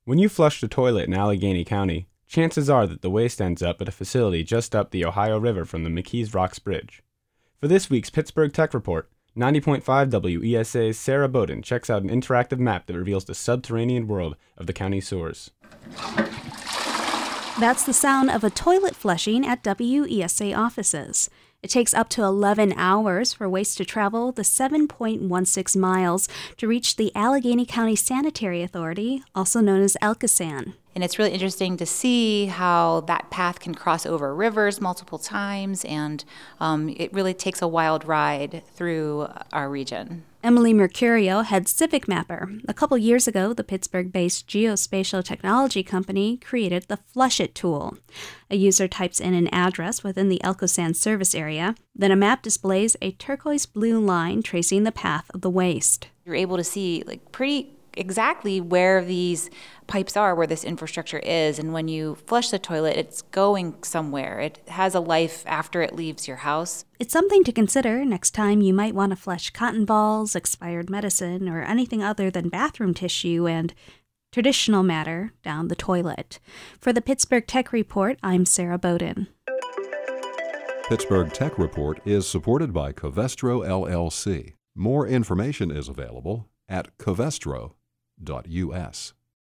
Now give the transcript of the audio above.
When you flush the toilet in Allegheny County, chances are that the waste ends up at a facility just up the Ohio River from the McKees Rocks Bridge. For this week's Pittsburgh Tech Report, 90.5 WESA's Sarah Bowden checks out an interactive map that reveals the subterranean world of the county sewers. That's the sound of a toilet flushing at WESA offices. It takes up to 11 hours for waste to travel the 7.16 miles to reach the Allegheny County Sanitary Authority, also known as ALCASAN. And it's really interesting to see how that path can cross over rivers multiple times, and it really takes a wild ride through our region. Emily Mercurio heads Civic Mapper. A couple years ago, the Pittsburgh-based geospatial technology company created the Flush It tool. A user types in an address within the ALCASAN service area, then a map displays a turquoise blue line tracing the path of the waste. You're able to see pretty exactly where these pipes are, where this infrastructure is, and when you flush the toilet, it's going somewhere. It has a life after it leaves your house. It's something to consider next time you might want to flush cotton balls, expired medicine, or anything other than bathroom tissue and traditional matter down the toilet. For the Pittsburgh Tech Report, I'm Sarah Bowden. Pittsburgh Tech Report is supported by Covestro LLC. More information is available at covestro.us.